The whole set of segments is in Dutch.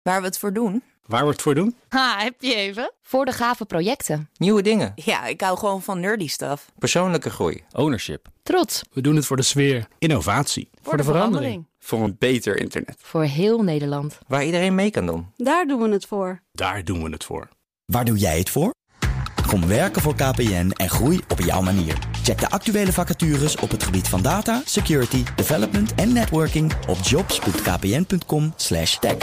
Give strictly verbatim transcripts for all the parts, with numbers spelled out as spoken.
Waar we het voor doen? Waar we het voor doen? Ha, heb je even? Voor de gave projecten. Nieuwe dingen. Ja, ik hou gewoon van nerdy stuff. Persoonlijke groei. Ownership. Trots. We doen het voor de sfeer. Innovatie. Voor, voor de, de verandering. verandering. Voor een beter internet. Voor heel Nederland. Waar iedereen mee kan doen. Daar doen we het voor. Daar doen we het voor. Waar doe jij het voor? Kom werken voor K P N en groei op jouw manier. Check de actuele vacatures op het gebied van data, security, development en networking op jobs punt k p n punt com slash tech.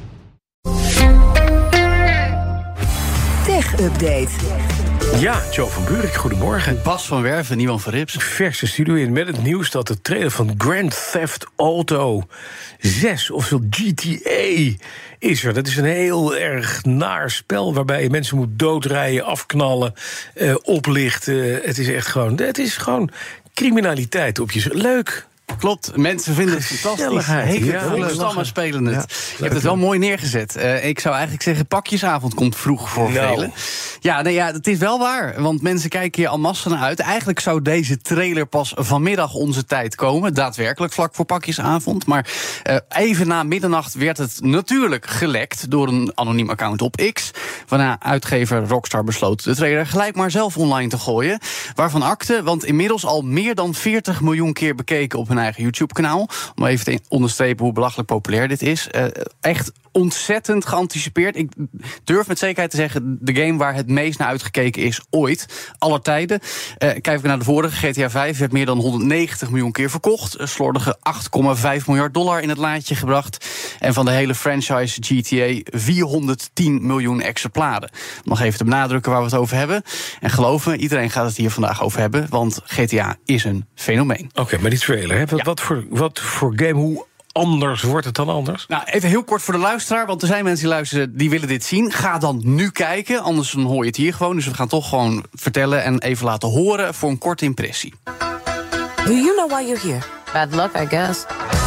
Tech Update. Ja, Joe van Buurik, goedemorgen. Bas van Werven, Iwan van Rips. Verse studio in met het nieuws dat de trailer van Grand Theft Auto zes, ofwel G T A, is er. Dat is een heel erg naar spel waarbij je mensen moet doodrijden, afknallen, uh, oplichten. Het is echt gewoon, het is gewoon criminaliteit op je. Leuk. Klopt, mensen vinden het fantastisch. Hele stammen spelen het. Ja, je hebt het wel mooi neergezet. Uh, ik zou eigenlijk zeggen, pakjesavond komt vroeg voor nou. velen. Ja, nee, ja, het is wel waar. Want mensen kijken hier al massa naar uit. Eigenlijk zou deze trailer pas vanmiddag onze tijd komen. Daadwerkelijk vlak voor pakjesavond. Maar uh, even na middernacht werd het natuurlijk gelekt door een anoniem account op X. Waarna uitgever Rockstar besloot de trailer gelijk maar zelf online te gooien. Waarvan akte, want inmiddels al meer dan veertig miljoen keer bekeken op hun eigen YouTube-kanaal. Om even te onderstrepen hoe belachelijk populair dit is. Uh, echt ontzettend geanticipeerd. Ik durf met zekerheid te zeggen, de game waar het meest naar uitgekeken is ooit. Aller tijden. Uh, kijken we naar de vorige, G T A vijf, werd meer dan honderdnegentig miljoen keer verkocht. Een slordige acht komma vijf miljard dollar in het laadje gebracht. En van de hele franchise G T A vierhonderdtien miljoen exemplaren. Om nog even te benadrukken waar we het over hebben. En geloof me, iedereen gaat het hier vandaag over hebben, want G T A is een fenomeen. Oké, okay, maar die trailer, hè? Wat, ja. wat, voor, wat voor game, hoe anders wordt het dan anders? Nou, even heel kort voor de luisteraar, want er zijn mensen die luisteren die willen dit zien. Ga dan nu kijken, anders dan hoor je het hier gewoon. Dus we gaan toch gewoon vertellen en even laten horen voor een korte impressie. Do you know why you're here? Bad luck, I guess.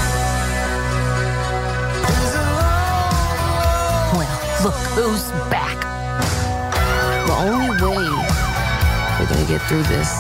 Well, look who's back. The only way we're gonna get through this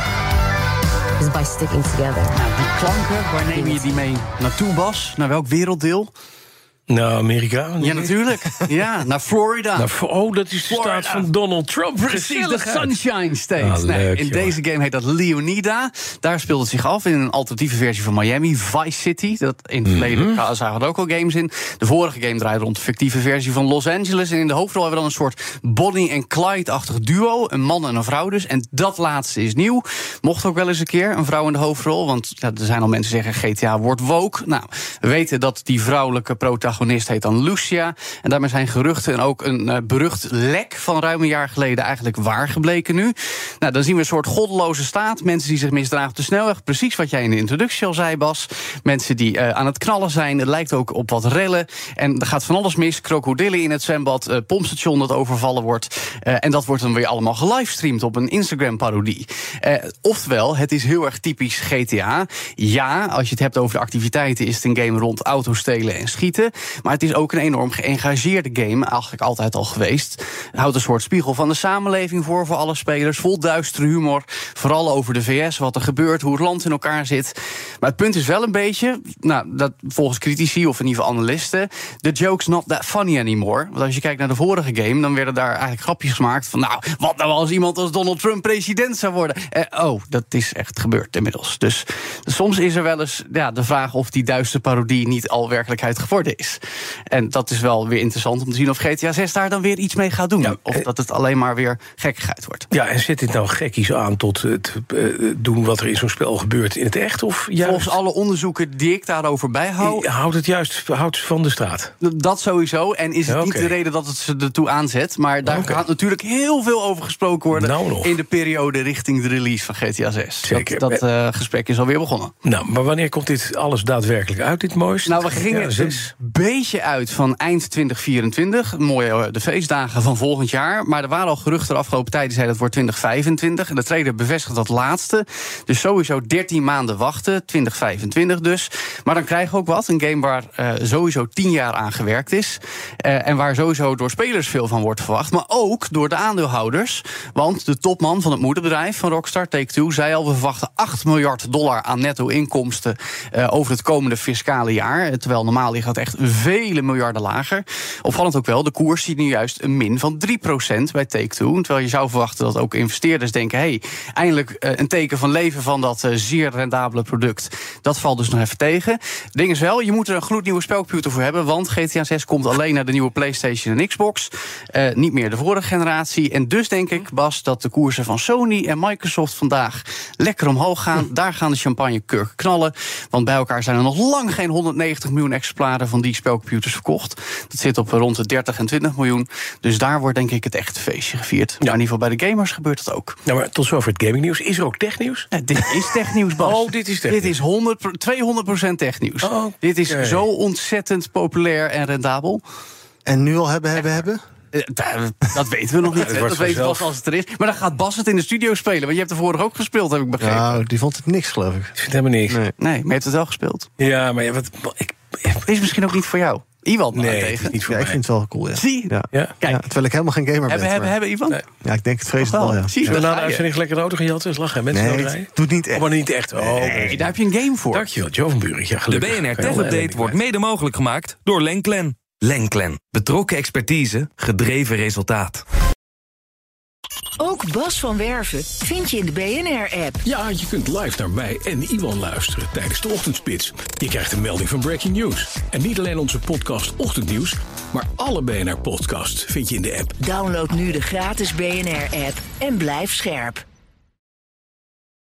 is by sticking together. Nou, die klanken, waar neem je die mee naartoe, Bas? Naar welk werelddeel? Nou, Amerika. Ja, natuurlijk. Ja, naar Florida. Nou, oh, dat is de Florida. staat van Donald Trump. Precies, de Sunshine State. Ah, nee, leuk, in jongen. deze game heet dat Leonida. Daar speelt het zich af in een alternatieve versie van Miami, Vice City. Dat in het verleden mm-hmm. zagen er ook al games in. De vorige game draaide rond de fictieve versie van Los Angeles. En in de hoofdrol hebben we dan een soort Bonnie en Clyde-achtig duo. Een man en een vrouw dus. En dat laatste is nieuw. Mocht ook wel eens een keer een vrouw in de hoofdrol. Want ja, er zijn al mensen die zeggen G T A wordt woke. Nou, we weten dat die vrouwelijke protagonist heet dan Lucia. En daarmee zijn geruchten en ook een uh, berucht lek van ruim een jaar geleden eigenlijk waar gebleken nu. Nou, dan zien we een soort goddeloze staat. Mensen die zich misdragen op de snelweg. Precies wat jij in de introductie al zei, Bas. Mensen die uh, aan het knallen zijn. Het lijkt ook op wat rellen. En er gaat van alles mis. Krokodillen in het zwembad. Uh, pompstation dat overvallen wordt. Uh, en dat wordt dan weer allemaal gelivestreamd op een Instagram-parodie. Uh, oftewel, het is heel erg typisch G T A. Ja, als je het hebt over de activiteiten is het een game rond auto's stelen en schieten. Maar het is ook een enorm geëngageerde game, eigenlijk altijd al geweest. Houdt een soort spiegel van de samenleving voor voor alle spelers. Vol duistere humor, vooral over de V S, wat er gebeurt, hoe het land in elkaar zit. Maar het punt is wel een beetje, nou, dat volgens critici of in ieder geval analisten, the joke's not that funny anymore. Want als je kijkt naar de vorige game, dan werden daar eigenlijk grapjes gemaakt van, nou, wat nou als iemand als Donald Trump president zou worden? Eh, oh, dat is echt gebeurd inmiddels. Dus, dus soms is er wel eens ja, de vraag of die duistere parodie niet al werkelijkheid geworden is. En dat is wel weer interessant om te zien of G T A zes daar dan weer iets mee gaat doen. Ja, of dat het alleen maar weer gekkigheid wordt. Ja, en zet dit nou gekkies aan tot het uh, doen wat er in zo'n spel gebeurt in het echt? Of juist... Volgens alle onderzoeken die ik daarover bijhoud, houdt het juist houdt van de straat? Dat sowieso. En is het ja, okay. niet de reden dat het ze ertoe aanzet. Maar daar okay. gaat natuurlijk heel veel over gesproken worden nou in de periode richting de release van G T A zes. Zeker. Dat, dat uh, gesprek is alweer begonnen. Nou, maar wanneer komt dit alles daadwerkelijk uit, dit mooiste? Nou, we gingen een beetje uit van eind twintig vierentwintig. Mooie de feestdagen van volgend jaar. Maar er waren al geruchten de afgelopen tijd die zeiden dat wordt twintig vijfentwintig. En de trailer bevestigt dat laatste. Dus sowieso dertien maanden wachten. twintig vijfentwintig dus. Maar dan krijgen we ook wat. Een game waar uh, sowieso tien jaar aan gewerkt is. Uh, en waar sowieso door spelers veel van wordt verwacht. Maar ook door de aandeelhouders. Want de topman van het moederbedrijf van Rockstar, Take-Two, zei al, we verwachten acht miljard dollar aan netto inkomsten uh, over het komende fiscale jaar. Terwijl normaal ligt dat echt vele miljarden lager. Opvallend ook wel, de koers ziet nu juist een min van drie procent bij Take-Two. Terwijl je zou verwachten dat ook investeerders denken... hey, eindelijk een teken van leven van dat zeer rendabele product. Dat valt dus nog even tegen. Het ding is wel, je moet er een gloednieuwe spelcomputer voor hebben... want G T A zes komt alleen naar de nieuwe PlayStation en Xbox. Uh, niet meer de vorige generatie. En dus denk ik, Bas, dat de koersen van Sony en Microsoft vandaag lekker omhoog gaan. Daar gaan de champagnekurken knallen. Want bij elkaar zijn er nog lang geen honderdnegentig miljoen exemplaren van die spelcomputers verkocht. Dat zit op rond de dertig en twintig miljoen. Dus daar wordt denk ik het echte feestje gevierd. Ja. Maar in ieder geval bij de gamers gebeurt dat ook. Nou, maar tot zover het gamingnieuws. Is er ook technieuws? Ja, dit is technieuws, Bas. Oh, dit is technieuws. Dit is honderd, tweehonderd procent technieuws. Oh, okay. Dit is zo ontzettend populair en rendabel. En nu al hebben, hebben, hebben? Dat weten we nog niet. Ja, dat weten we pas als het er is. Maar dan gaat Bas het in de studio spelen. Want je hebt er vorig ook gespeeld, heb ik begrepen. Nou, die vond het niks, geloof ik. Ik vind helemaal niks. Nee, nee maar je hebt het wel gespeeld. Ja, maar ja, wat, ik... Het is misschien ook niet voor jou. Iwan, nee, tegen. Het is niet voor ja, mij. ik vind het wel cool, ja. Zie ja. Ja. Kijk. Ja, terwijl ik helemaal geen gamer ben. Hebben, hebben, maar... hebben, Ivan? Nee. Ja, ik denk het vrees het wel, ja. Zie je, We daar na de ga je. uitzending lekker een auto gaan jatten? Is lachen, mensen Nee, nee, rijden? doet niet echt. Oh, maar niet echt. Oh, Nee, daar heb je een game voor. Dankjewel, Joe van Buurik. Ja, De gelukkig. B N R Kan je Tech wel Update een wordt mede mogelijk gemaakt door Lenklen. Lenklen. Betrokken expertise, gedreven resultaat. Ook Bas van Werven vind je in de B N R-app. Ja, je kunt live naar mij en Iwan luisteren tijdens de ochtendspits. Je krijgt een melding van Breaking News. En niet alleen onze podcast Ochtendnieuws, maar alle B N R-podcasts vind je in de app. Download nu de gratis B N R-app en blijf scherp.